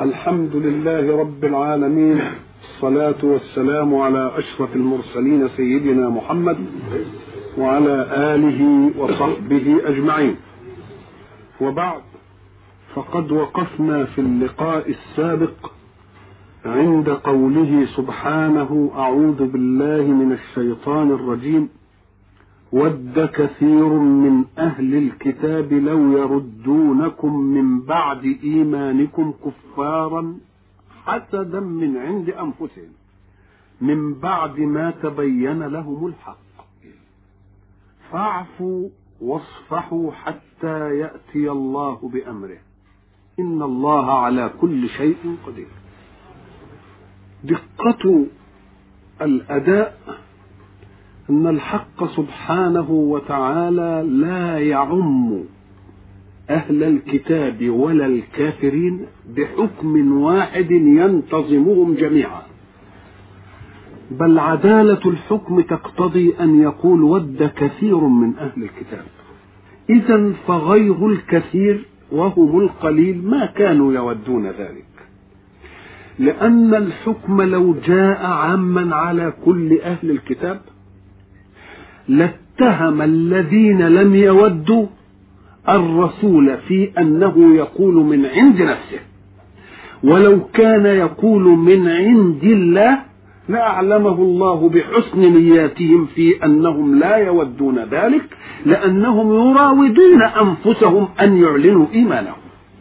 الحمد لله رب العالمين، الصلاة والسلام على أشرف المرسلين سيدنا محمد وعلى آله وصحبه أجمعين. وبعد، فقد وقفنا في اللقاء السابق عند قوله سبحانه: أعوذ بالله من الشيطان الرجيم: ود كثير من أهل الكتاب لو يردونكم من بعد إيمانكم كفارا حسدا من عند أنفسهم من بعد ما تبين لهم الحق فاعفوا واصفحوا حتى يأتي الله بأمره إن الله على كل شيء قدير. دقة الأداء أن الحق سبحانه وتعالى لا يعم أهل الكتاب ولا الكافرين بحكم واحد ينتظمهم جميعا، بل عدالة الحكم تقتضي أن يقول: ود كثير من أهل الكتاب. إذن فغير الكثير وهم القليل ما كانوا يودون ذلك، لأن الحكم لو جاء عاما على كل أهل الكتاب لاتهم الذين لم يودوا الرسول في أنه يقول من عند نفسه، ولو كان يقول من عند الله لأعلمه الله بحسن نياتهم في أنهم لا يودون ذلك، لأنهم يراودون أنفسهم أن يعلنوا إيمانهم.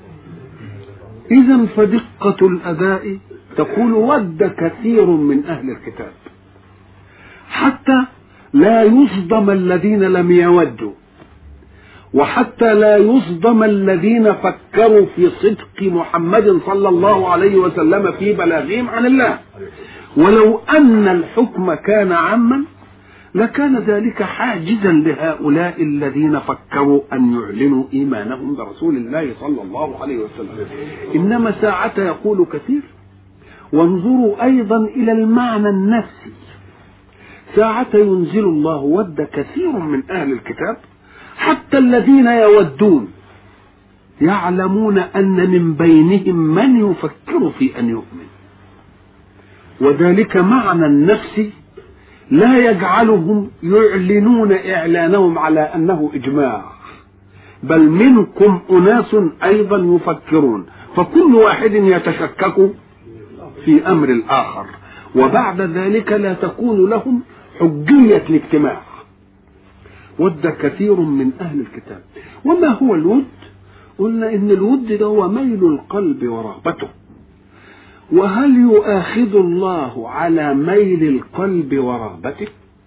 إذن فدقة الأداء تقول: ود كثير من أهل الكتاب، حتى لا يصدم الذين لم يودوا، وحتى لا يصدم الذين فكروا في صدق محمد صلى الله عليه وسلم في بلاغهم عن الله. ولو أن الحكم كان عاما لكان ذلك حاجزا لهؤلاء الذين فكروا أن يعلنوا إيمانهم برسول الله صلى الله عليه وسلم. إنما ساعة يقول كثير. وانظروا أيضا إلى المعنى النفسي، ساعة ينزل الله ود كثير من أهل الكتاب، حتى الذين يودون يعلمون أن من بينهم من يفكر في أن يؤمن، وذلك معنى النفسي لا يجعلهم يعلنون إعلانهم على أنه إجماع، بل منكم أناس أيضا يفكرون، فكل واحد يتشكك في أمر الآخر، وبعد ذلك لا تكون لهم حجية الاجتماع. ود كثير من أهل الكتاب. وما هو الود؟ قلنا إن الود ده هو ميل القلب ورغبته. وهل يؤاخذ الله على ميل القلب ورغبته؟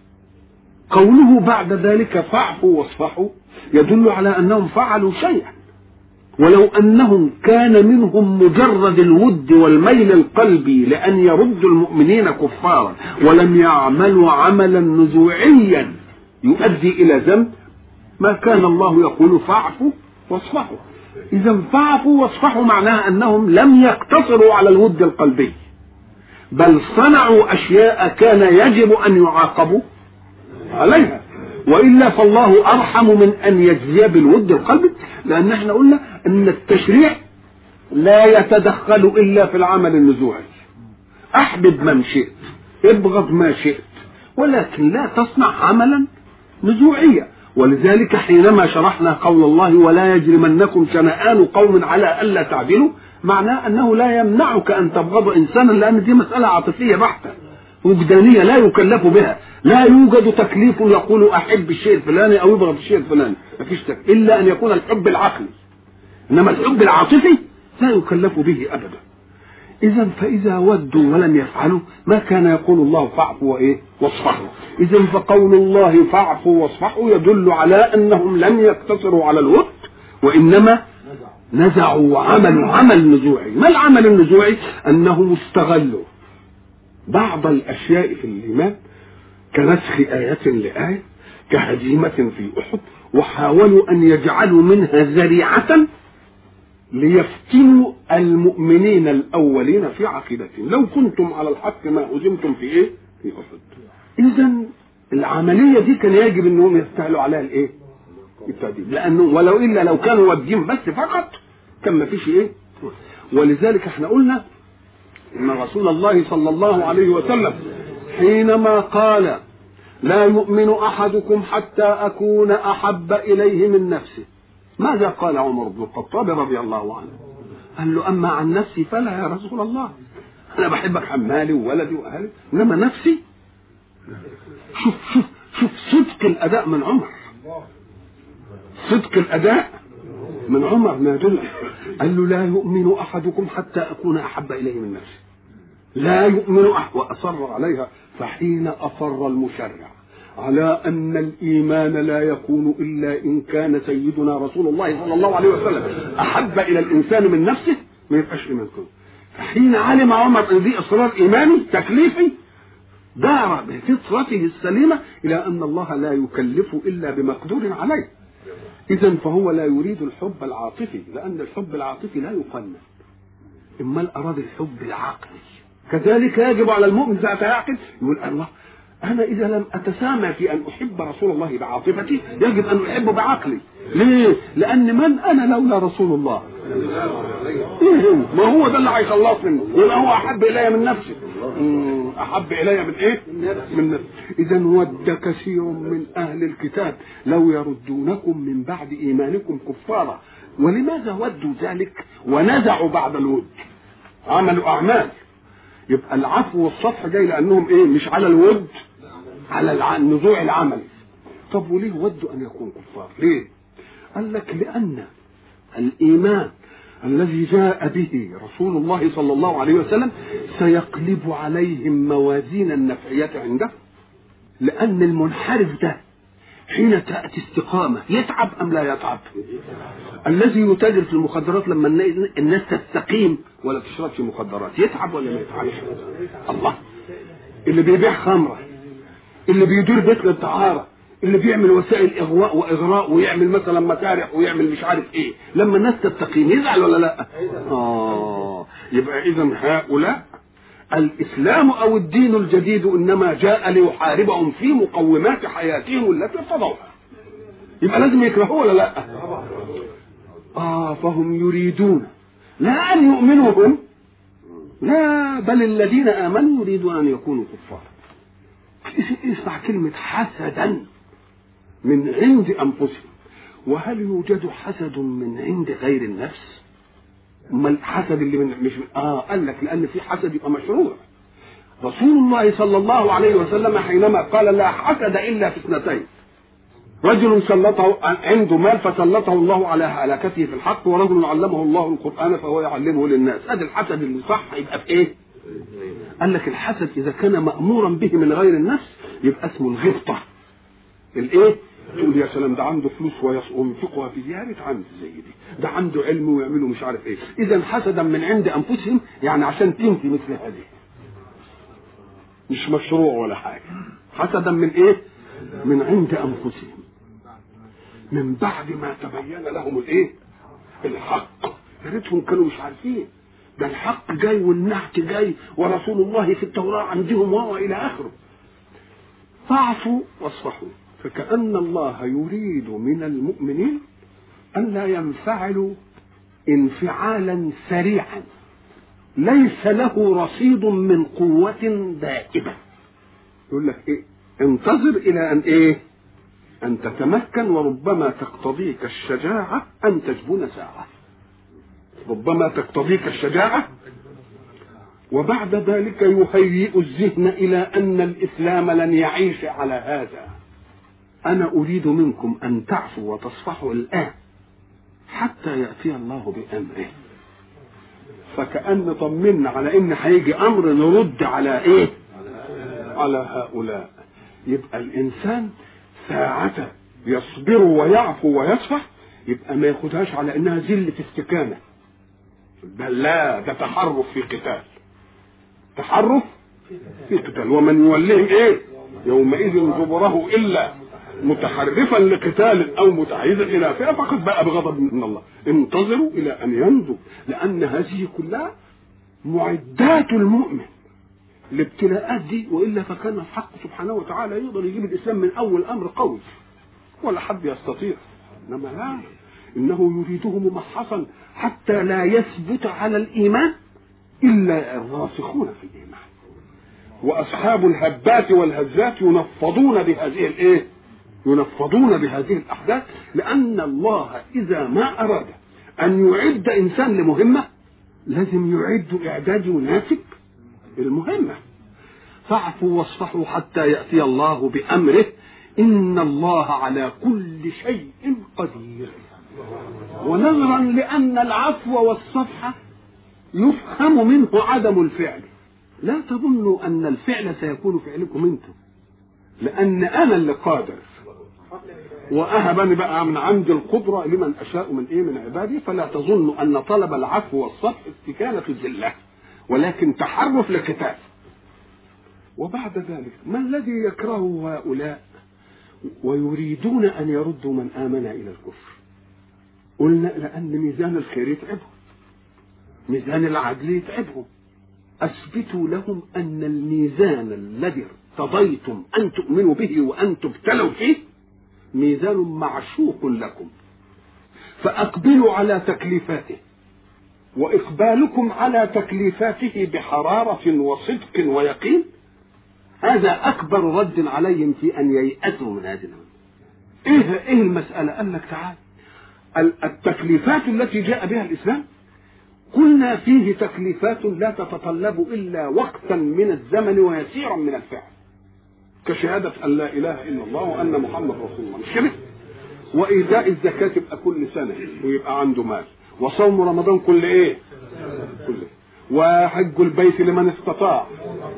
قوله بعد ذلك فاعفوا واصفحوا يدل على أنهم فعلوا شيئا، ولو أنهم كان منهم مجرد الود والميل القلبي لأن يردوا المؤمنين كفارا ولم يعملوا عملا نزوعيا يؤدي إلى ذنب ما كان الله يقول فاعفوا واصفحوا. إذا فاعفوا واصفحوا معناها أنهم لم يقتصروا على الود القلبي، بل صنعوا أشياء كان يجب أن يعاقبوا عليها، وإلا فالله أرحم من أن يجزي بالود القلبي، لأن احنا قلنا أن التشريع لا يتدخل إلا في العمل النزوعي. أحبب من شئت، ابغض ما شئت، ولكن لا تصنع عملا نزوعيا. ولذلك حينما شرحنا قول الله: ولا يجرمنكم شنآن قوم على ألا تعدلوا، معناه أنه لا يمنعك أن تبغض إنسانا، لأن دي مسألة عاطفية بحتة وجدانية لا يكلف بها. لا يوجد تكليف يقول أحب الشيء الفلاني أو يبغض الشيء الفلاني، مفيش تكليف إلا أن يكون الحب العقلي، إنما الحب العاطفي لا يكلف به أبدا. إذا فإذا ودوا ولم يفعلوا ما كان يقول الله فاعفوا واصفحوا. إذا فقول الله فاعفوا واصفحوا يدل على أنهم لم يقتصروا على الود، وإنما نزعوا وعملوا عمل نزوعي. ما العمل النزوعي؟ أنهم استغلوا بعض الأشياء في الإيمان كنسخ آية لآية، كهزيمة في أحد، وحاولوا أن يجعلوا منها ذريعة ليفتنوا المؤمنين الأولين في عقيدتهم. لو كنتم على الحق ما هزمتم في أحد. إذن العملية دي كان يجب أنهم يستهلوا عليها التأديب، لأنه ولو إلا لو كانوا ودين بس فقط كان ما فيش ولذلك احنا قلنا ان رسول الله صلى الله عليه وسلم حينما قال لا يؤمن احدكم حتى اكون احب اليه من نفسه، ماذا قال عمر بن الخطاب رضي الله عنه؟ قال له اما عن نفسي فلا يا رسول الله، انا بحبك عن مالي وولدي واهلي، انما نفسي. شوف صدق الاداء من عمر، صدق الاداء من عمر ما يدل. قال له لا يؤمن احدكم حتى اكون احب اليه من نفسي، لا يؤمن احد، واصر عليها. فحين اصر المشرع على ان الايمان لا يكون الا ان كان سيدنا رسول الله صلى الله عليه وسلم احب الى الانسان من نفسه، ما يبقاش ايمان كله. فحين علم عمر ان دي اصرار ايماني تكليفي، دار بفطرته السليمه الى ان الله لا يكلف الا بمقدور عليه. اذا فهو لا يريد الحب العاطفي، لان الحب العاطفي لا يقنن، اما اراد الحب العقلي. كذلك يجب على المؤمن ذات يعقل يقول الله انا اذا لم اتسامى في ان احب رسول الله بعاطفتي يجب ان احبه بعقلي. ليه؟ لان من انا لولا رسول الله؟ ما هو ده اللي هيخلصني، يبقى هو احب الي من نفسي. احب الي من ايه؟ من نفسي. اذا ود كثير من اهل الكتاب لو يردونكم من بعد ايمانكم كفارا. ولماذا ودوا ذلك ونزعوا بعد الود؟ عملوا اعمال. يبقى العفو والصفح جاي لانهم ايه؟ مش على الود، على النزوع العملي. طب وليه ودوا ان يكونوا كفار؟ ليه؟ قال لك لان الايمان الذي جاء به رسول الله صلى الله عليه وسلم سيقلب عليهم موازين النفعية عنده. لان المنحرف ده حين تأتي استقامة يتعب ام لا يتعب؟ الذي يتاجر في المخدرات لما الناس تستقيم ولا تشربش مخدرات يتعب ولا ما يتعبش؟ الله. اللي بيبيع خمرة، اللي بيدير بيت للطهارة، اللي بيعمل وسائل اغواء واغراء ويعمل مثلا مسارح ويعمل مش عارف ايه، لما الناس تستقيم يزعل ولا لا؟ يبقى اذا هؤلاء الاسلام او الدين الجديد انما جاء ليحاربهم في مقومات حياتهم التي ارتضوها. يبقى لازم يكرهوه ولا لا؟ فهم يريدون لا ان يؤمنوا هم، لا بل الذين امنوا يريدون ان يكونوا كفارا. اسمع كلمة حسدا من عند انفسهم. وهل يوجد حسد من عند غير النفس؟ ما الحسد اللي مش قال لك لان في حسد يبقى مشروع. رسول الله صلى الله عليه وسلم حينما قال لا حسد الا في اثنتين: رجل سلطه عنده مال فسلطه الله على هلاكته في الحق، ورجل علمه الله القرآن فهو يعلمه للناس. هذا الحسد اللي صح يبقى في ايه؟ قال لك الحسد اذا كان مأمورا به من غير النفس يبقى اسمه الغبطة. الايه؟ تقول يا سلام ده عنده فلوس وينفقها في زيارة عند زي دي، ده عنده علم ويعمله مش عارف ايه. اذا حسدا من عند انفسهم، يعني عشان تنتي مثل هذه، مش مشروع ولا حاجة. حسدا من ايه؟ من عند انفسهم، من بعد ما تبين لهم الايه؟ الحق. يا ريتهم كانوا مش عارفين ده الحق جاي والنعت جاي ورسول الله في التوراة عندهم وهو الى اخره. فاعفوا واصفحوا. فكأن الله يريد من المؤمنين أن لا ينفعلوا انفعالا سريعا ليس له رصيد من قوة دائمة. يقول لك ايه؟ انتظر الى ان ايه؟ ان تتمكن، وربما تقتضيك الشجاعة ان تجبن ساعة. ربما تقتضيك الشجاعة، وبعد ذلك يهيئ الذهن الى ان الاسلام لن يعيش على هذا. انا اريد منكم ان تعفوا وتصفحوا الان حتى يأتي الله بامره. فكأن طمنا على ان هيجي امر نرد على ايه؟ على هؤلاء. يبقى الانسان ساعة يصبر ويعفو ويصفح يبقى ما ياخدهاش على انها ذلة استكانة، بل لا، ده تحرف في قتال. تحرف في قتال. ومن يوليهم ايه؟ يومئذ دبره الا متحرفا لقتال او متحيزا الى فئة فقد باء بغضب من الله. انتظروا الى ان ينضج، لان هذه كلها معدات المؤمن الابتلاءات دي، والا فكان الحق سبحانه وتعالى يقدر يجيب الاسلام من اول امر قوي ولا حد يستطيع. انما لا، إنه يريده ممحصا حتى لا يثبت على الإيمان إلا الراسخون في الإيمان. وأصحاب الهبات والهزات ينفضون بهذه الإيه؟ ينفضون بهذه الأحداث، لأن الله إذا ما أراد أن يعد إنسان لمهمة لازم يعد إعداد يناسب المهمة. فاعفوا واصفحوا حتى يأتي الله بأمره إن الله على كل شيء قدير. ونظرا لأن العفو والصفح يفهم منه عدم الفعل، لا تظنوا أن الفعل سيكون فعلكم أنتم، لأن أنا اللي قادر، وأهبني بقى من عند القدرة لمن أشاء من عبادي. فلا تظنوا أن طلب العفو والصفح استكانة الذلة، ولكن تحرف لكتاب. وبعد ذلك ما الذي يكره هؤلاء ويريدون أن يردوا من آمن إلى الكفر؟ قلنا لأن ميزان الخير يتعبهم، ميزان العدل يتعبهم. أثبتوا لهم أن الميزان الذي ارتضيتم أن تؤمنوا به وأن تبتلوا فيه ميزان معشوق لكم، فأقبلوا على تكليفاته. وإقبالكم على تكليفاته بحرارة وصدق ويقين هذا أكبر رد عليهم في أن ييأسوا من هذه المسألة. إيه المسألة؟ قال لك تعال، التكليفات التي جاء بها الإسلام قلنا فيه تكليفات لا تتطلب إلا وقتا من الزمن ويسيرا من الفعل، كشهادة أن لا إله إلا الله وأن محمد رسول الله، مش كده؟ وإيتاء الزكاة تبقى كل سنة ويبقى عنده مال، وصوم رمضان كل إيه؟ كله، وحج البيت لمن استطاع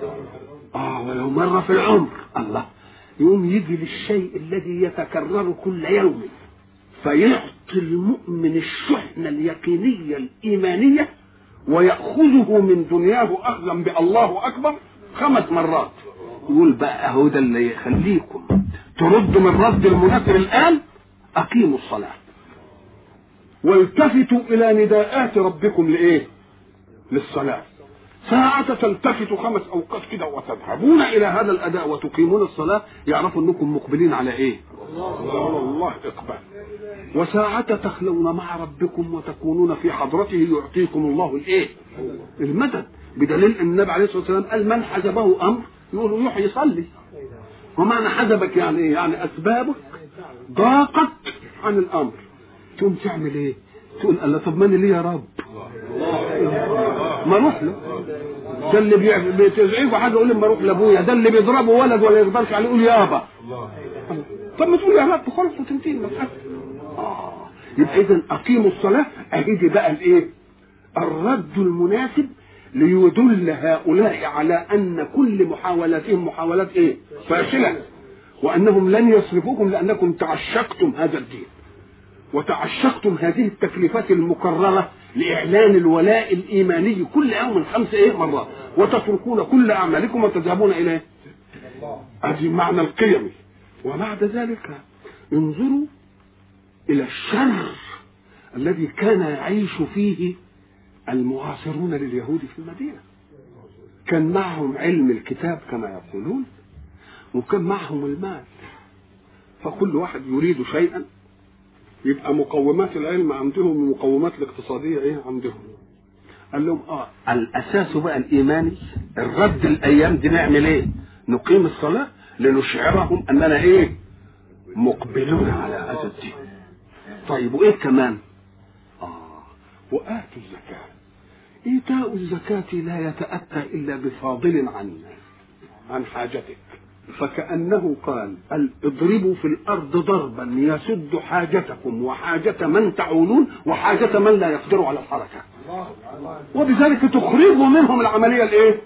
ولو مرة في العمر. الله، يقوم يجي للشيء الذي يتكرر كل يوم فيعطي المؤمن الشحنة اليقينية الإيمانية ويأخذه من دنياه أخذا بالله أكبر 5 مرات. يقول بقى هو ده اللي يخليكم تردوا من رد المنكر الآن. أقيموا الصلاة والتفتوا إلى نداءات ربكم لإيه؟ للصلاة. ساعة تلتفتوا 5 أوقات كده وتذهبون إلى هذا الأداء وتقيمون الصلاة، يعرفوا أنكم مقبلين على إيه؟ الله إقبال. وساعة تخلون مع ربكم وتكونون في حضرته يعطيكم الله الإيه؟ المدد. بدليل أن النبي عليه الصلاة والسلام قال من حجبه أمر يقول يروح يصلي. ومعنى حجبك يعني إيه؟ يعني أسبابك ضاقت عن الأمر، تقوم تعمل إيه؟ تقول الله طب من لي يا رب؟ ما اروح له. ده اللي بتزعجه حاجه يقول لي ما اروح لابويا، ده اللي بيضربه ولد ولا يقدرش عليه يقول يابا. طب ما تقول يا رب خلاص وتنتهي المساله. يبقى اذا اقيموا الصلاه اهدي بقى الايه؟ الرد المناسب ليدل هؤلاء على ان كل محاولاتهم محاولات ايه؟ فاشله، وانهم لن يصرفوكم لانكم تعشقتم هذا الدين وتعشقتم هذه التكليفات المكررة لإعلان الولاء الإيماني كل يوم 5 مرات، وتتركون كل أعمالكم وتذهبون إليه. هذه معنى القيم. وبعد ذلك انظروا إلى الشر الذي كان يعيش فيه المعاصرون لليهود في المدينة. كان معهم علم الكتاب كما يقولون، وكان معهم المال، فكل واحد يريد شيئا يبقى مقومات العلم عندهم ومقومات الاقتصادية ايه عندهم. قال لهم الاساس بقى الايماني. الرد الايام دي نعمل ايه؟ نقيم الصلاة لنشعرهم اننا ايه؟ مقبلون على هذا الدين. طيب وايه كمان؟ وآتوا الزكاة. ايتاء الزكاة لا يتأتى الا بفاضل عن حاجتك، فكأنه قال اضربوا في الأرض ضربا يسد حاجتكم وحاجة من تعولون وحاجة من لا يقدر على الحركة، وبذلك تخرجوا منهم العملية الايه؟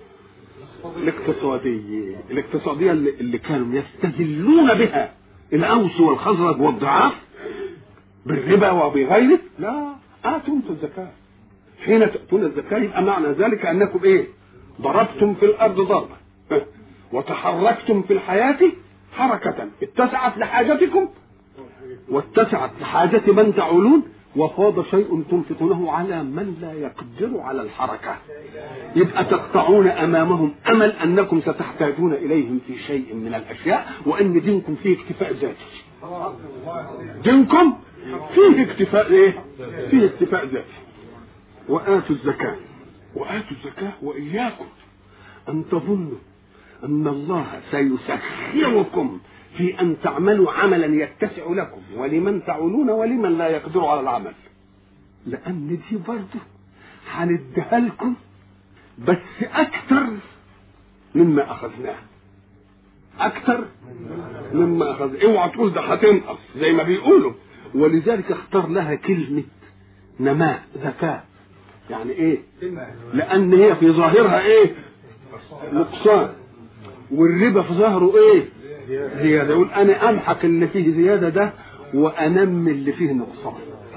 الاقتصادية اللي كانوا يستذلون بها الأوس والخزرج والضعاف بالربا وبغيره. لا، آتوا الزكاة. حين تأتون الزكاة يبقى معنى ذلك أنكم ايه؟ ضربتم في الأرض ضربا وتحركتم في الحياة حركة اتسعت لحاجتكم واتسعت لحاجة من تعولون، وفاض شيء تنفقونه على من لا يقدر على الحركة. يبقى تقطعون أمامهم أمل أنكم ستحتاجون إليهم في شيء من الأشياء، وأن دينكم فيه اكتفاء ذاتي. دينكم فيه اكتفاء ايه؟ فيه اكتفاء ذاتي. وآتوا الزكاة وإياكم أن تظنوا أن الله سيسخركم في أن تعملوا عملا يتسع لكم ولمن تعولون ولمن لا يقدر على العمل، لأن دي برضه هنديها لكم بس أكثر مما أخذناه، أكثر مما أخذ. اوعى تقول ده هتنقص زي ما بيقولوا، ولذلك اختار لها كلمة نماء زكاة. يعني ايه؟ لأن هي في ظاهرها ايه؟ نقصان، والربا في ظاهره ايه؟ زيادة. يقول أنا أمحق اللي فيه زيادة ده وأنمي اللي فيه نقصان،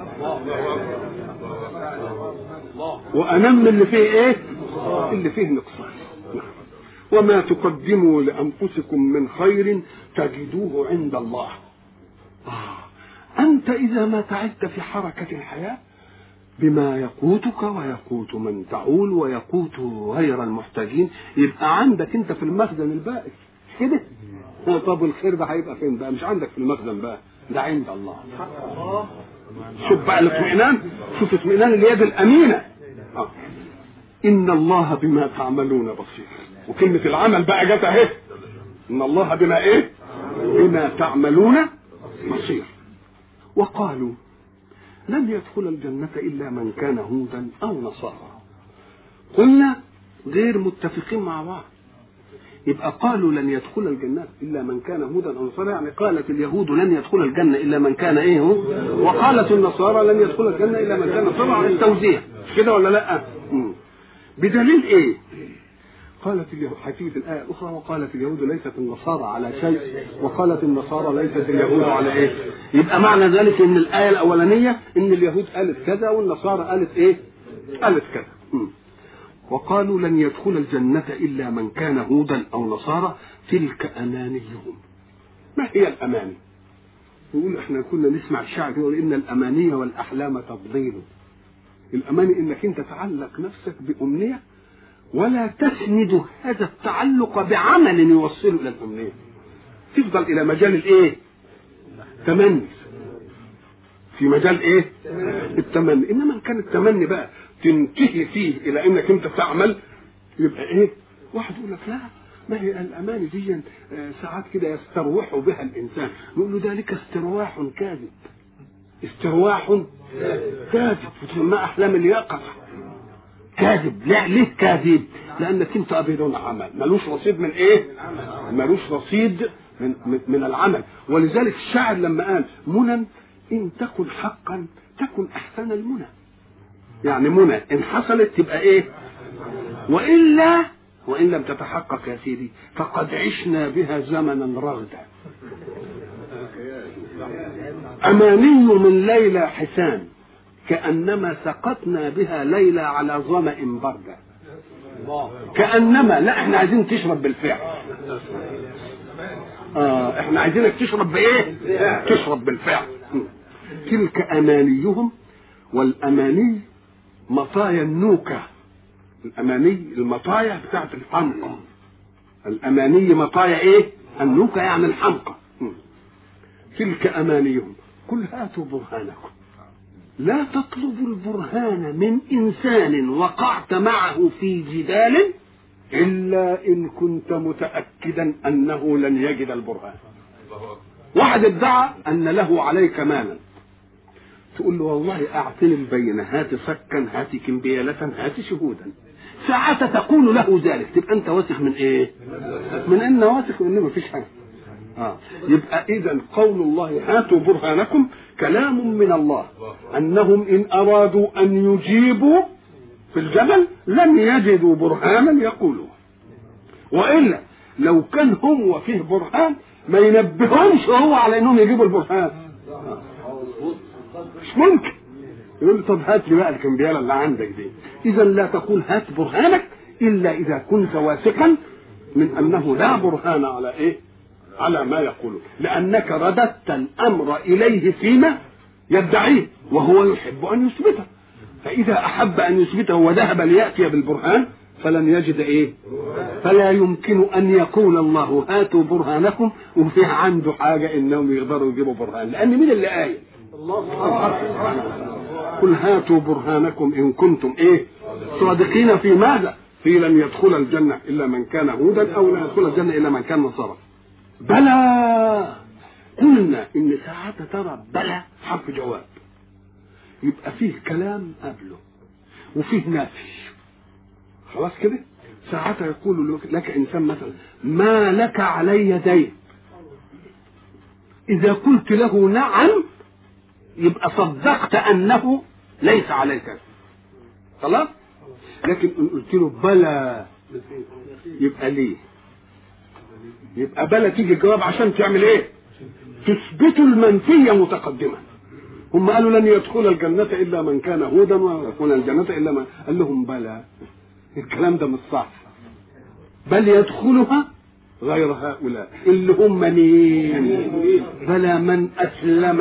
وأنمي اللي فيه ايه؟ اللي فيه نقصان. وما تقدموا لأنفسكم من خير تجدوه عند الله. أنت إذا ما تعبت في حركة الحياة بما يقوتك ويقوت من تعول ويقوت غير المحتاجين، يبقى عندك أنت في المخزن البائس كده. طب الخير ده هيبقى فين بقى؟ مش عندك في المخزن بقى، ده عند الله. شوف بقى الاطمئنان، شوف اطمئنان اليد الأمينة. إن الله بما تعملون بصير. وكلمة العمل بقى جت اهي، إن الله بما ايه؟ بما تعملون بصير. وقالوا لن يدخل الجنة إلا من كان هودا أو نصارى. قلنا غير متفقين مع بعض. يبقى قالوا لن يدخل الجنة إلا من كان هودا أو نصارى، يعني قالت اليهود لن يدخل الجنة إلا من كان إيه هو، وقالت النصارى لن يدخل الجنة إلا من كان نصارى، على التوزيع كده ولا لا؟ بدليل إيه؟ قالت اليهود، حكيت الآية الأخرى، وقالت اليهود ليست النصارى على شيء وقالت النصارى ليست اليهود على إيه. يبقى معنى ذلك إن الآية الأولانية إن اليهود قالت كذا والنصارى قالت إيه؟ قالت كذا. وقالوا لن يدخل الجنة إلا من كان هودا أو نصارى تلك أمانيهم. ما هي الأماني؟ يقول إحنا كنا نسمع الشعر يقول إن الأماني والأحلام تضليل. الأماني إنك أنت تعلق نفسك بأمنية ولا تسند هذا التعلق بعمل يوصله إلى الأمنية، تفضل إلى مجال الإيه؟ تمني، في مجال إيه؟ التمني. إنما كان التمني بقى تنتهي فيه إلى إنك أنت تعمل، يبقى إيه؟ واحد يقول لك لا، ما هي الأماني دي ساعات كده يستروح بها الإنسان، نقول له ذلك استرواح كاذب، استرواح كاذب، وتسمى أحلام اليقظة كاذب. لا، ليه كاذب؟ لأنك أنت أبدون عمل، ملوش رصيد من إيه؟ ملوش رصيد من العمل. ولذلك الشاعر لما قال منى إن تكن حقا تكن أحسن المنى، يعني منى إن حصلت تبقى إيه؟ وإلا وإن لم تتحقق يا سيدي فقد عشنا بها زمنا رغدا. أماني من ليلى حسان كأنما سقطنا بها ليلى على ظمأ بردة. كأنما، لا احنا عايزين تشرب بالفعل. احنا عايزينك تشرب بايه؟ تشرب بالفعل. تلك أمانيهم، والأماني مطايا النوكة. الأماني المطايا بتاعت الحمقى، الأماني مطايا ايه؟ النوكة يعني الحمقى. تلك أمانيهم قل هاتوا برهانكم. لا تطلبوا البرهان من إنسان وقعت معه في جدال إلا إن كنت متأكدا أنه لن يجد البرهان. واحد ادعى أن له عليك مالا، تقول له والله أعطني البينة، هات صكا، هات كمبيالة، هات شهودا. ساعة تقول له ذلك تبقى أنت واثق من إيه؟ من أن واثق إنه ما فيش حاجة. يبقى إذن قول الله هاتوا برهانكم كلام من الله، أنهم إن أرادوا أن يجيبوا في الجبل لم يجدوا برهانا يقولوا، وإلا لو كان هو فيه برهان ما ينبههمش هو على أنهم يجيبوا البرهان، مش ممكن. يقول طب هات لي بقى الكمبيالة اللي عندك دي. إذا لا تقول هات برهانك إلا إذا كنت واثقا من أنه لا برهان على إيه؟ على ما يقوله، لأنك رددت الأمر إليه فيما يدعيه وهو يحب أن يثبته. فإذا أحب أن يثبته وذهب ليأتي بالبرهان فلن يجد إيه؟ فلا يمكن أن يقول الله هاتوا برهانكم وفيه عنده حاجة إنهم يقدروا يجيبوا برهان، لأن مين اللي قايل؟ قل هاتوا برهانكم ان كنتم صادقين في ماذا؟ في لن يدخل الجنه الا من كان هودا او لن يدخل الجنه الا من كان نصارى. بلى قلنا ان ساعات ترى بلى حرف جواب يبقى فيه كلام قبله وفيه نافي، خلاص كده. ساعتها يقول لك انسان مثلا ما لك علي دين، اذا قلت له نعم يبقى صدقت انه ليس عليك، خلاص. لكن ان قلت له بلى يبقى ليه؟ يبقى بلى تيجي الجواب عشان تعمل ايه؟ تثبت المنفيه متقدما. هم قالوا لن يدخل الجنه الا من كان هودا ويدخل الجنه الا من، قال لهم بلى الكلام ده مش صح، بل يدخلها غير هؤلاء اللي هم مين؟ بلى من أسلم.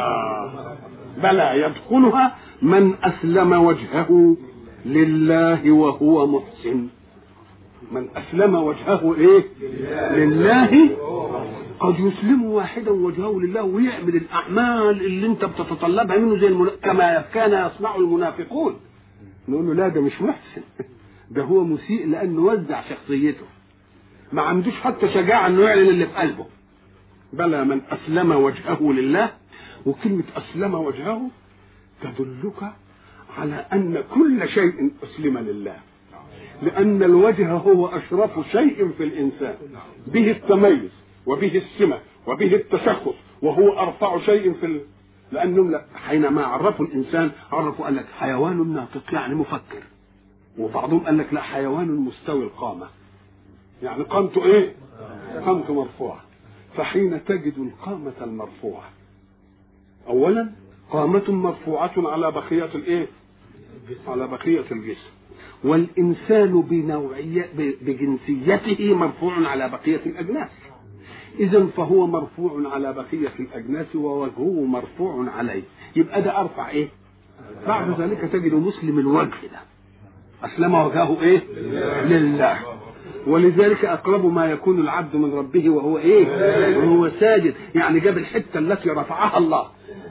بلى يدخلها من أسلم وجهه لله وهو محسن. من أسلم وجهه لله. قد يسلم واحدا وجهه لله ويعمل الأعمال اللي انت بتتطلبها منه زي كما كان يصنع المنافقون. نقول له لا ده مش محسن، ده هو مسيء لأنه وزع شخصيته، ما عندوش حتى شجاعة انه يعلن اللي في قلبه. بلى من أسلم وجهه لله. وكلمة أسلم وجهه تدلك على أن كل شيء أسلم لله، لأن الوجه هو أشرف شيء في الإنسان، به التميز وبه السمة وبه التشخص، وهو أرفع شيء في لأنهم حينما عرفوا الإنسان عرفوا قال لك حيوان ناطق يعني مفكر، وبعضهم قال لك لا حيوان مستوي القامة يعني قامته قامته مرفوعة. فحين تجد القامة المرفوعة أولا قامة مرفوعة على بقية على بقية الجسم، والإنسان بجنسيته مرفوع على بقية الأجناس، إذا فهو مرفوع على بقية الأجناس ووجهه مرفوع عليه، يبقى ده أرفع بعد ذلك تجد مسلم الوجه ده أسلم وجهه لله. ولذلك أقرب ما يكون العبد من ربه وهو وهو ساجد، يعني جاب الحتة التي رفعها الله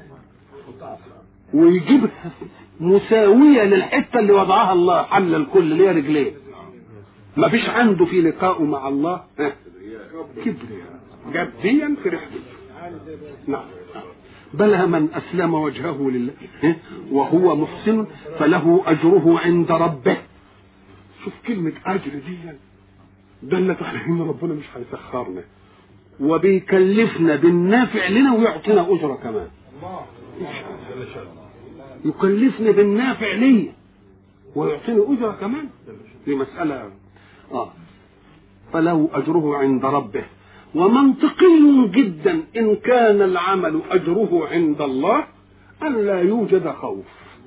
ويجيبها مساوية للحتة اللي وضعها الله، حل الكل ليه رجليه، ما فيش عنده في لقائه مع الله كبرياء جديا في رحلته. نعم. بلى من أسلم وجهه لله وهو محسن فله أجره عند ربه. شوف كلمة أجر دي دلت على إن ربنا مش هيسخرنا وبيكلفنا بالنافع لنا ويعطينا أجرة كمان. يكلفنا بالنافع لي ويعطينا أجرة كمان، دي مسألة فله أجره عند ربه. ومنطقي جدا إن كان العمل أجره عند الله أن لا يوجد خوف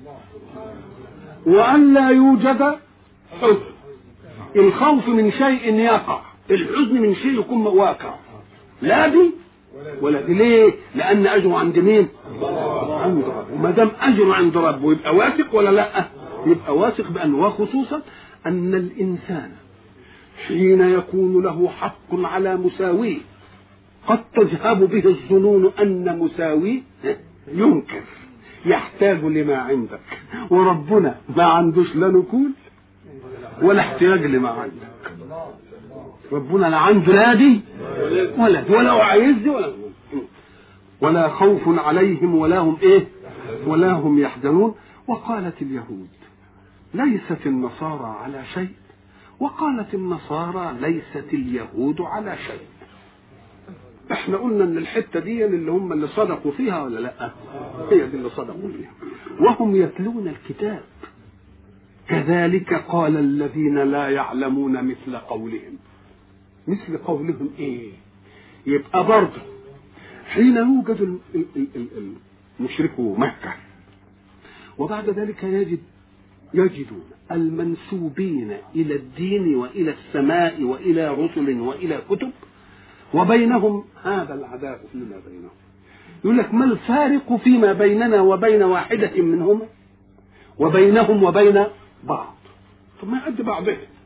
وأن لا يوجد حزن. الخوف من شيء يقع، الحزن من شيء يكون واقع، لا دي ولا دي. ليه؟ لأن أجره عند مين؟ عند رب. وما دام أجره عند رب يبقى واثق ولا لا؟ يبقى واثق بأن، وخصوصا أن الإنسان حين يكون له حق على مساويه قد تذهب به الظنون أن مساويه ينكر يحتاج لما عندك، وربنا ما عندوش لا نكول ولا احتياج لما عندك. ربنا لا عنده لا دي ولا هو عايز دي ولا خوف عليهم ولا هم ولا هم يحزنون. وقالت اليهود ليست النصارى على شيء، وقالت النصارى ليست اليهود على شيء. احنا قلنا ان الحته دي اللي هم اللي صدقوا فيها ولا لا؟ هي دي اللي صدقوا فيها. وهم يتلون الكتاب كذلك قال الذين لا يعلمون مثل قولهم. مثل قولهم يبقى برضه حين يوجد المشركو مكة وبعد ذلك يجدون المنسوبين إلى الدين وإلى السماء وإلى رسل وإلى كتب وبينهم هذا العداء فيما بينهم. يقول لك ما الفارق فيما بيننا وبين واحدة منهم وبينهم وبين بعض؟ طب ما يعد بعضهم.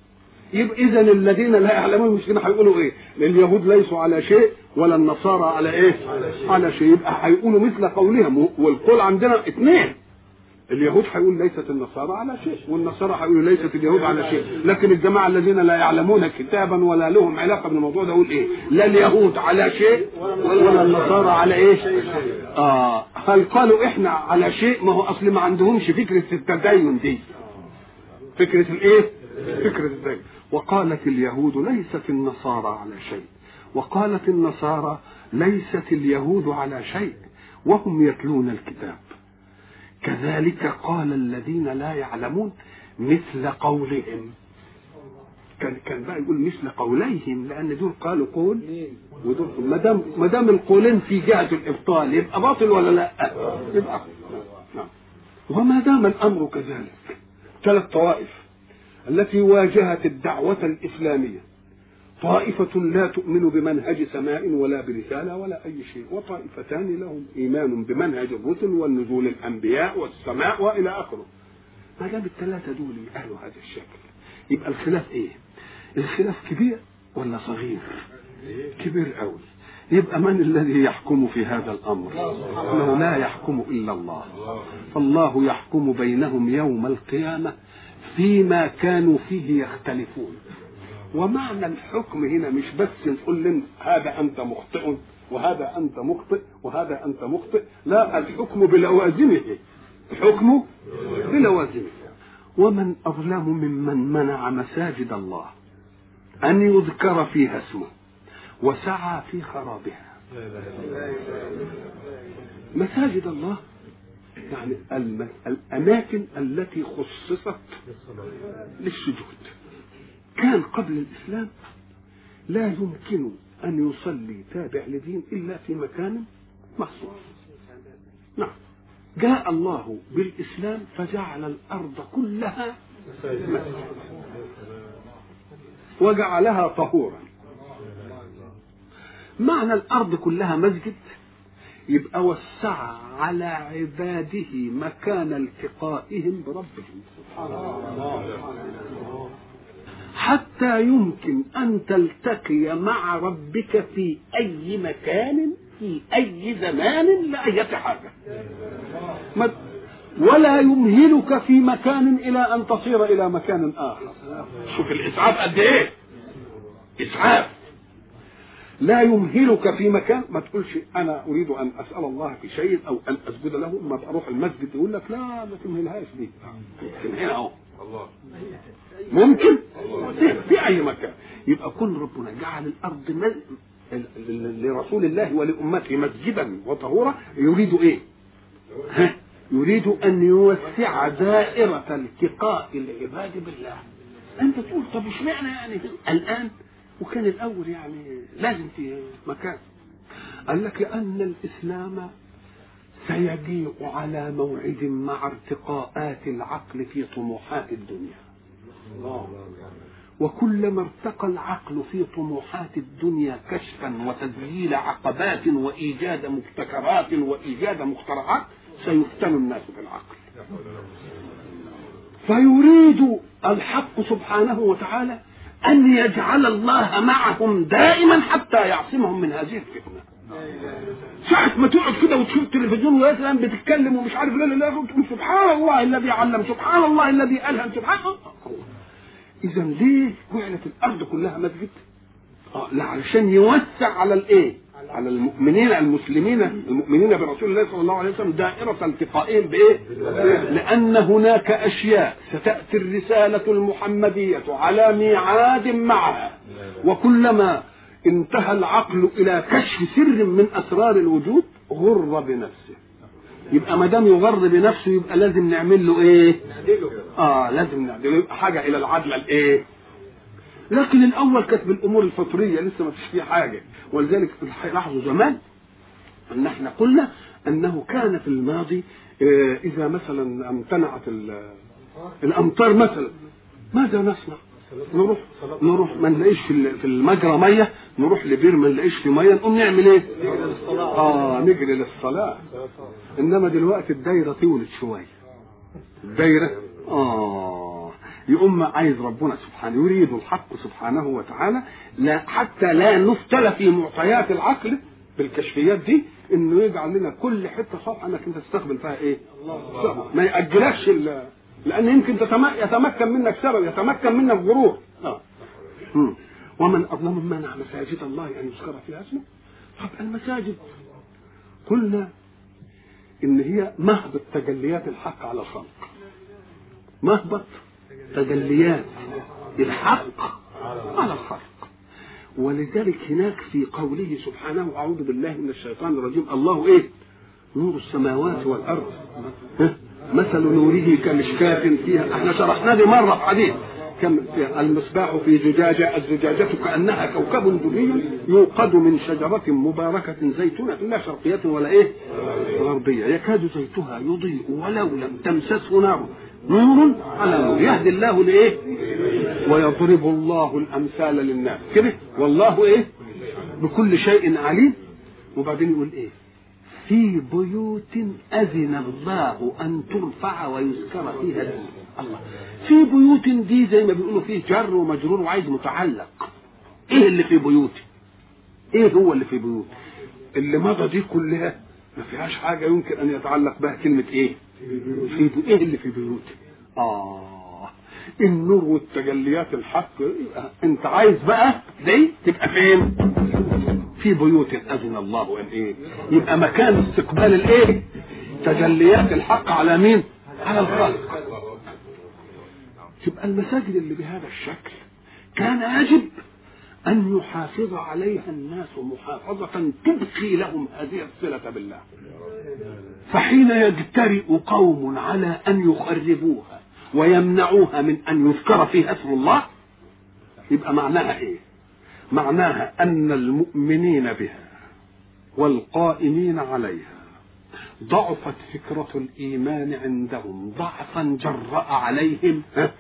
يبقى اذا الذين لا يعلمون المسلمين هيقولوا ايه؟ اليهود ليسوا على شيء ولا النصارى على ايه؟ على شيء. يبقى هيقولوا مثل قولهم. والقول عندنا اثنين، اليهود هيقول ليست النصارى على شيء، والنصارى هيقولوا ليست اليهود على شيء. لكن الجماعه الذين لا يعلمون كتابا ولا لهم علاقه بالموضوع ده يقول ايه؟ لا اليهود على شيء ولا النصارى على ايه؟ هل قالوا احنا على شيء؟ ما هو اصل ما عندهمش فكره التدين دي، فكره الايه؟ فكره التدين. وقالت اليهود ليست النصارى على شيء، وقالت النصارى ليست اليهود على شيء وهم يتلون الكتاب. كذلك قال الذين لا يعلمون مثل قولهم. كان بقى يقول مثل قوليهم، لان دول قالوا قول ودول ما دام القولين في جهه الابطال يبقى باطل ولا لا؟ يبقى نعم. وما دام الامر كذلك، ثلاث طوائف التي واجهت الدعوه الاسلاميه، طائفة لا تؤمن بمنهج سماء ولا برسالة ولا أي شيء، وطائفتان لهم إيمان بمنهج الرسل والنزول الأنبياء والسماء وإلى آخره. ما دام الثلاثة دول أهلوا هذا الشكل، يبقى الخلاف إيه؟ الخلاف كبير ولا صغير؟ كبير قوي. يبقى من الذي يحكم في هذا الأمر؟ أنه لا يحكم إلا الله، فالله يحكم بينهم يوم القيامة فيما كانوا فيه يختلفون. ومعنى الحكم هنا مش بس نقول لهم هذا أنت مخطئ وهذا أنت مخطئ وهذا أنت مخطئ، لا، الحكم بلوازمه، الحكم بلوازمه. ومن أظلم ممن منع مساجد الله أن يذكر فيها اسمه وسعى في خرابها. مساجد الله يعني الأماكن التي خصصت للسجود. كان قبل الإسلام لا يمكن أن يصلي تابع لدين إلا في مكان مخصوص. نعم. جاء الله بالإسلام فجعل الأرض كلها مسجد وجعلها طهورا. معنى الأرض كلها مسجد يبقى وسع على عباده مكان التقائهم بربهم حتى يمكن أن تلتقي مع ربك في أي مكان في أي زمان لأي حاجة، ولا يمهلك في مكان إلى أن تصير إلى مكان آخر. شوف الإسعاف قد إيه، إسعاف. لا يمهلك في مكان، ما تقولش أنا أريد أن أسأل الله في شيء أو أن أسجد له ما أروح المسجد يقول لك لا ما تمهلهاش دي، تمهلها أهو ممكن في أي مكان. يبقى كل ربنا جعل الأرض لرسول الله ولأمته مسجدا وطهورا. يريد إيه؟ يريد أن يوسع دائرة التقاء العباد بالله. أنت تقول طب اشمعنى يعني الآن وكان الأول يعني لازم في مكان؟ قال لك لأن الإسلام سيجيء على موعد مع ارتقاءات العقل في طموحات الدنيا. وكلما ارتقى العقل في طموحات الدنيا كشفا وتذليل عقبات وإيجاد مبتكرات وإيجاد مخترعات سيفتن الناس بالعقل. فيريد الحق سبحانه وتعالى أن يجعل الله معهم دائما حتى يعصمهم من هذه الفتنة. ساعة ما تقعد كده وتشوف التلفزيون ويا بتتكلم ومش عارف لا تقول سبحان الله الذي علم، سبحان الله الذي ألهم، سبحان الله. إذا ليه جعلت الأرض كلها مسجد؟ لا علشان يوسع على الإيه؟ على المؤمنين المؤمنين برسول الله صلى الله عليه وسلم دائرة التقائهم بإيه؟ لأن هناك أشياء ستأتي الرسالة المحمدية على ميعاد معها، وكلما انتهى العقل إلى كشف سر من أسرار الوجود غر بنفسه. يبقى ما دام يغر بنفسه يبقى لازم نعمل له إيه؟ لازم نعمل له حاجة إلى العدل الإيه؟ لكن الأول كانت بالأمور الفطرية لسه ما فيش فيه حاجة. ولذلك لاحظوا زمان أن احنا قلنا أنه كان في الماضي إذا مثلا امتنعت الأمطار مثلا ماذا نصنع؟ نروح ما نلاقيش في المجرى مية، نروح لبير ما نلاقيش في مية، نقوم نعمل ايه؟ نجري للصلاة. انما دلوقتي الدايرة طولت شوية، الدايرة يقوم عايز ربنا سبحانه يريد الحق سبحانه وتعالى لا حتى لا نفتل في معطيات العقل بالكشفيات دي، انه يجعل لنا كل حته صفحه انك انت تستقبل فيها ايه؟ الله. ما ياجلكش لان يمكن يتمكن منك سبب، يتمكن منك غرور. ومن اظلم ممن منع مساجد الله ان يذكر فيها اسمه. طب المساجد قلنا ان هي مهبط تجليات الحق على الخلق، مهبط تجليات الحق على الخلق. ولذلك هناك في قوله سبحانه أعوذ بالله من الشيطان الرجيم الله ايه؟ نور السماوات والارض مثل نوره كمشكاة فيها، احنا شرحنا دي مره في حديث كم المصباح في زجاجة، الزجاجة كأنها كوكب دري يوقد من شجرة مباركة زيتونة لا شرقية ولا ايه غربية يكاد زيتها يضيء ولو لم تمسسه نار نور على نور يهدي الله لايه ويضرب الله الامثال للناس كده والله ايه بكل شيء عليم. وبعدين يقول ايه في بيوت اذن الله ان ترفع ويذكر فيها اسمه الله. في بيوت دي زي ما بيقولوا فيه جر ومجرور وعايز متعلق. ايه اللي في بيوت؟ ايه هو اللي في بيوت؟ اللي مضى دي كلها ما فيهاش حاجه يمكن ان يتعلق بها كلمه ايه في ايه اللي في بيوت؟ النور والتجليات الحق. انت عايز بقى دي تبقى فين؟ في بيوت اذن الله ان ايه يبقى مكان استقبال الايه تجليات الحق على مين؟ على الخلق. تبقى المساجد اللي بهذا الشكل كان يجب ان يحافظ عليها الناس محافظة تبقي لهم هذه الصلة بالله. فحين يجترئ قوم على ان يخربوها ويمنعوها من ان يذكر فيها اسم الله يبقى معناها ايه؟ معناها ان المؤمنين بها والقائمين عليها ضعفت فكرة الإيمان عندهم ضعفا جرأ عليهم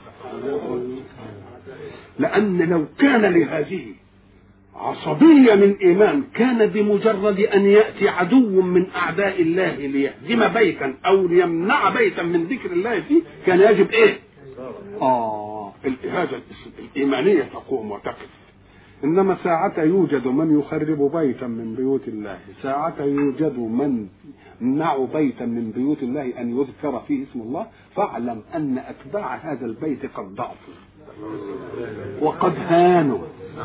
لأن لو كان لهذه عصبية من إيمان كان بمجرد أن يأتي عدو من أعداء الله ليهدم بيتا أو ليمنع بيتا من ذكر الله فيه كان يجب إيه؟ الإهاجة الإيمانية تقوم وتقف. إنما ساعة يوجد من يخرب بيتا من بيوت الله، ساعة يوجد من يمنع بيتا من بيوت الله أن يذكر فيه اسم الله، فاعلم أن أتباع هذا البيت قد ضعفوا وقد هانوا.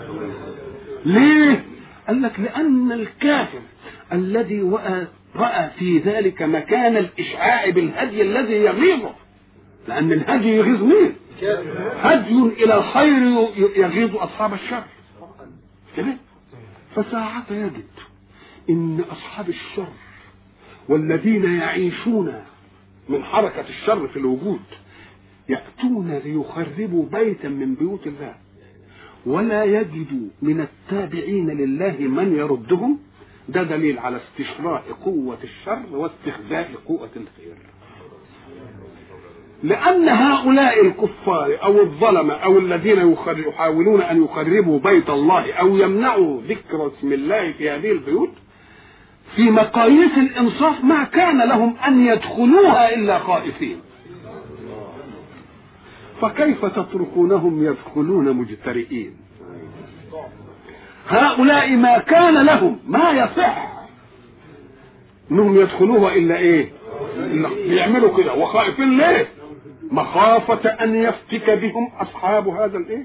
ليه؟ قال لك لأن الكافر الذي رأى في ذلك مكان الإشعاع بالهدي الذي يغيظه، لأن الهدي يغيظ مين؟ هدي إلى الخير يغيظ أصحاب الشر كده. فساعة يجد ان اصحاب الشر والذين يعيشون من حركة الشر في الوجود يأتون ليخربوا بيتا من بيوت الله ولا يجدوا من التابعين لله من يردهم، ده دليل على استشراء قوة الشر واستخزاء قوة الخير. لأن هؤلاء الكفار أو الظلمة أو الذين يحاولون أن يخربوا بيت الله أو يمنعوا ذكر اسم الله في هذه البيوت في مقاييس الإنصاف ما كان لهم أن يدخلوها إلا خائفين، فكيف تتركونهم يدخلون مجترئين؟ هؤلاء ما كان لهم ما يصح أنهم يدخلوها إلا إيه؟ يعملوا كده وخائفين ليه؟ مخافة أن يفتك بهم أصحاب هذا الإيه؟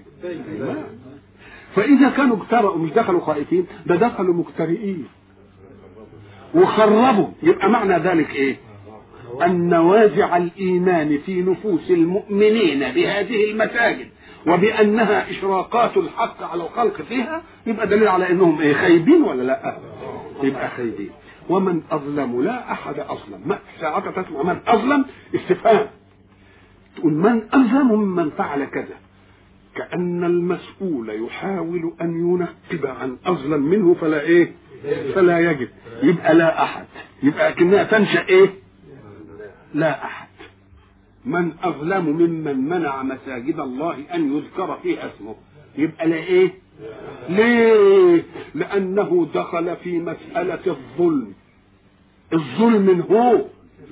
فإذا كانوا اجترأوا مش دخلوا خائفين، ده دخلوا مجترئين وخربوا. يبقى معنى ذلك إيه؟ أن نوازع الإيمان في نفوس المؤمنين بهذه المساجد وبأنها إشراقات الحق على الخلق فيها يبقى دليل على أنهم إيه؟ خايبين ولا لا؟ يبقى خايبين. ومن أظلم لا أحد أظلم. ما ساعة تسمع من أظلم استفهام تقول من أظلم ممن فعل كذا، كأن المسؤول يحاول أن ينقب عن أظلم منه فلا إيه فلا يجد. يبقى لا أحد، يبقى كأنها تنشأ إيه لا أحد. من أظلم ممن منع مساجد الله أن يذكر فيها اسمه، يبقى لا إيه ليه؟ لأنه دخل في مسألة الظلم. الظلم هو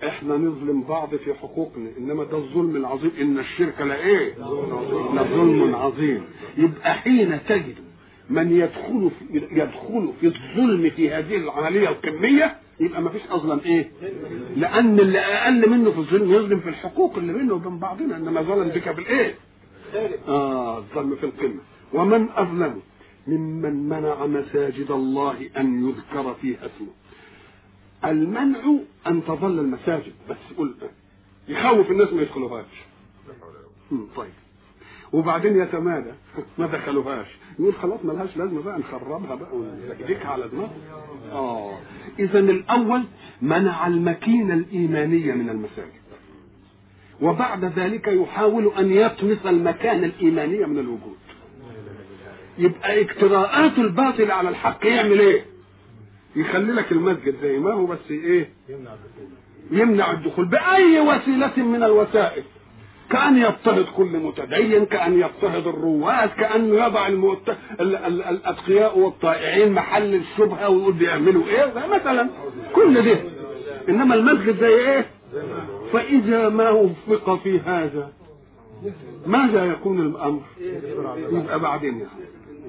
احنا نظلم بعض في حقوقنا، انما ده الظلم العظيم، ان الشرك لا ايه؟ لظلم عظيم. يبقى حين تجد من يدخل في الظلم في هذه العمليه القميه، يبقى ما فيش اصلا ايه؟ لان اللي اقل منه في الظلم يظلم في الحقوق اللي بينه وبين بعضنا، انما ظلم بك بالايه؟ الظلم في القمه. ومن اظلم ممن منع مساجد الله ان يذكر فيها اسمه. المنع ان تظل المساجد، بس يقول يخوف الناس ما يدخلوهاش. طيب وبعدين يتمادى ما دخلوهاش، يقول خلاص ما لهاش لازمه بقى نخربها بقى ونزكدكها على دماغها. اذا الاول منع المكينه الايمانيه من المساجد، وبعد ذلك يحاول ان يطمس المكانه الايمانيه من الوجود. يبقى اجتراءات الباطل على الحق يعمل ايه؟ يخلي لك المسجد زي ما هو، بس ايه؟ يمنع الدخول باي وسيله من الوسائل، كأن يضطهد كل متدين، كأن يضطهد الرواد، كأن يضع الأتقياء والطائعين محل الشبهة ويقول بيعملوا ايه مثلا، كل ده. انما المسجد زي ايه؟ فإذا ما وفق في هذا ماذا يكون الأمر؟ يبقى بعدين يعني.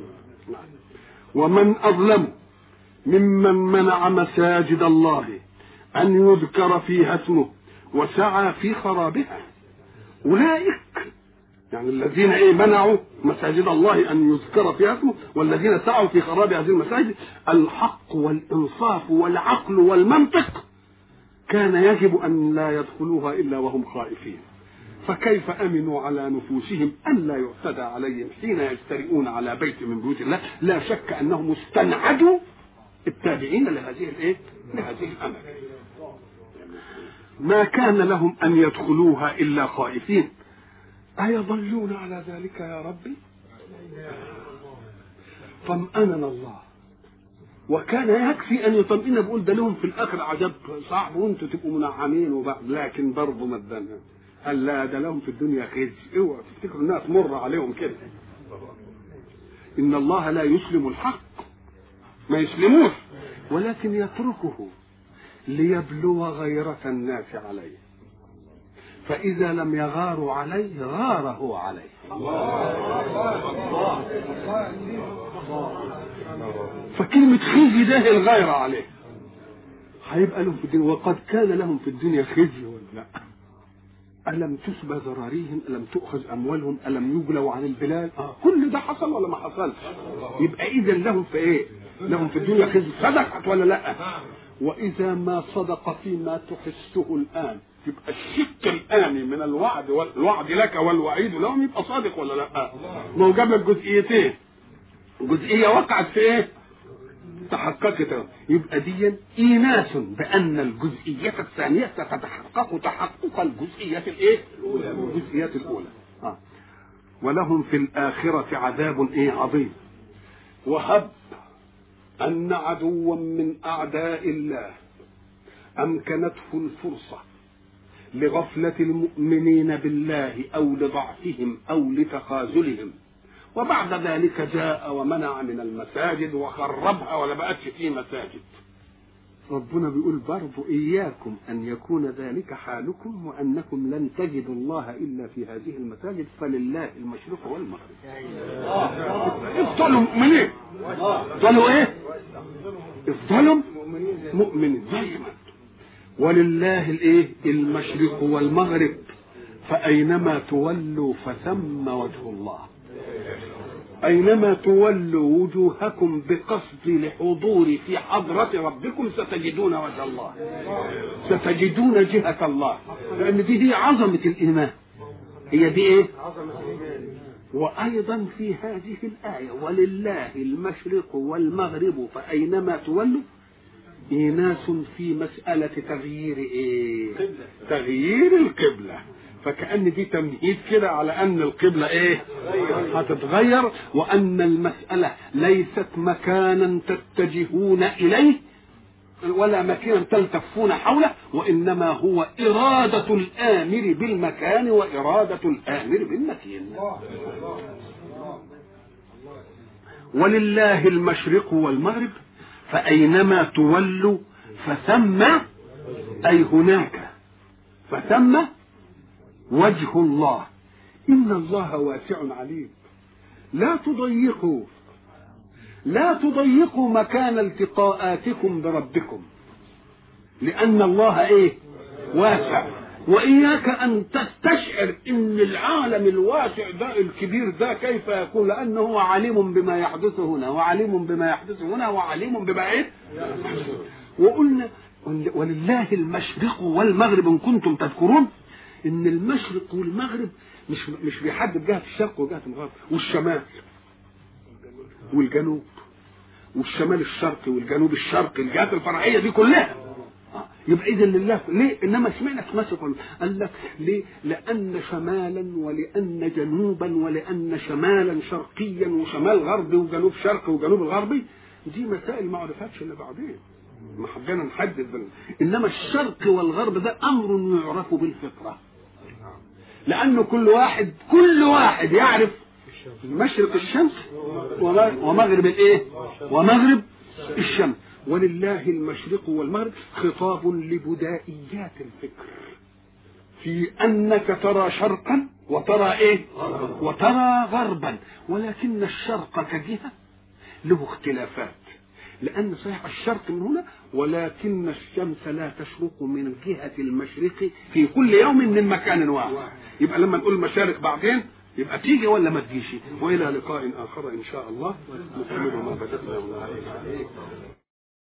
ومن أظلم ممن منع مساجد الله أن يذكر فيها اسمه وسعى في خرابها. أولئك يعني الذين ايه؟ منعوا مساجد الله أن يذكر فيها اسمه، والذين سعوا في خراب هذه المساجد. الحق والإنصاف والعقل والمنطق كان يجب أن لا يدخلوها إلا وهم خائفين. فكيف أمنوا على نفوسهم أن لا يعتدى عليهم حين يجترئون على بيت من بيوت الله؟ لا شك أنهم استنعدوا التابعين لهذه الايه؟ لهذه الأمر. ما كان لهم أن يدخلوها إلا خائفين. أيظلون على ذلك يا ربي؟ طمأننا الله، وكان يكفي أن يطمئن بقول ده لهم في الآخر عذاب صعب وانتم تبقوا منعمين وبعد، لكن برضه مدنها قال لا ده لهم في الدنيا خزي. اوعوا تفتكروا الناس مر عليهم كده. إن الله لا يسلم الحق، ما يسلموش، ولكن يتركه ليبلو غيرة الناس عليه، فإذا لم يغاروا عليه غار هو عليه. فكلمة خزي ده الغيرة عليه. هيبقى لهم في الدنيا، وقد كان لهم في الدنيا خزي ولا لا؟ ألم تسبى ذراريهم؟ ألم تؤخذ أموالهم؟ ألم يجلوا عن البلاد؟ كل ده حصل ولا ما حصلش؟ يبقى إذا لهم في إيه؟ لهم في الدنيا خزي. صدقت ولا لا؟ وإذا ما صدق فيما تحسه الآن، يبقى الشق الآني من الوعد لك والوعيد لهم يبقى صادق ولا لا؟ ما هو جاب لك جزئيتين، جزئية وقعت في إيه؟ تحققت. يبقى دي إيناس بأن الجزئية الثانية ستتحقق تحقق الجزئية الإيه؟ الجزئيات الأولى. ولهم في الآخرة عذاب إيه؟ عظيم. وهب أن عدوا من أعداء الله أمكنته الفرصة لغفلة المؤمنين بالله أو لضعفهم أو لتخاذلهم، وبعد ذلك جاء ومنع من المساجد وخربها ولا بقتش فيه مساجد. ربنا بيقول برضو إياكم أن يكون ذلك حالكم، وأنكم لن تجدوا الله إلا في هذه المساجد، فلله المشرق والمغرب. افضلوا مؤمنين، افضلوا ايه؟ افضلوا مؤمنين دائما. ولله الايه؟ المشرق والمغرب، فأينما تولوا فثم وجه الله. أينما تولوا وجوهكم بقصد الحضور في حضرة ربكم ستجدون وجه الله، ستجدون جهة الله، لأن دي هي عظمة الإيمان. هي دي إيه؟ عظمة الإيمان. وأيضا في هذه الآية ولله المشرق والمغرب فأينما تولوا، إيناس في مسألة تغيير إيه؟ تغيير القبلة. فكأن دي تمهيد كده على أن القبلة إيه؟ هتتغير، وأن المسألة ليست مكانا تتجهون إليه ولا مكانا تلتفون حوله، وإنما هو إرادة الآمر بالمكان وإرادة الآمر بالمكان. ولله المشرق والمغرب فأينما تولوا فثم أي هناك فثم وجه الله. إن الله واسع عليم. لا تضيقوا مكان التقاءاتكم بربكم، لأن الله إيه؟ واسع. وإياك أن تستشعر إن العالم الواسع ده الكبير ده كيف يكون، لأنه هو عليم بما يحدث هنا وعليم بما يحدث هنا وعليم بما إيه؟ وقلنا ولله المشرق والمغرب إن كنتم تذكرون إن المشرق والمغرب مش بيحدد جهة الشرق وجهة الغرب والشمال والجنوب والشمال الشرقي والجنوب الشرقي، الجهات الفرعية دي كلها. يبقى إذن لله ليه؟ إنما سمعنا مشرق، قال لك ليه؟ لأن شمالا ولأن جنوبا ولأن شمالا شرقيا وشمال غربي وجنوب شرقي وجنوب الغربي دي مسائل ما عرفتش إلا بعدين، ما حبينا نحدد إنما الشرق والغرب ده أمر يعرف بالفطرة، لأنه كل واحد يعرف مشرق الشمس ومغرب الايه ومغرب الشمس. ولله المشرق والمغرب خطاب لبدائيات الفكر، في أنك ترى شرقا وترى ايه وترى غربا، ولكن الشرق كجهة له اختلافات، لأن صحيح الشرق من هنا ولكن الشمس لا تشرق من جهة المشرق في كل يوم من مكان واحد. يبقى لما نقول مشارق بعدين يبقى تيجي ولا ما تجيش. وإلى لقاء آخر إن شاء الله نكمل ما بدأنا.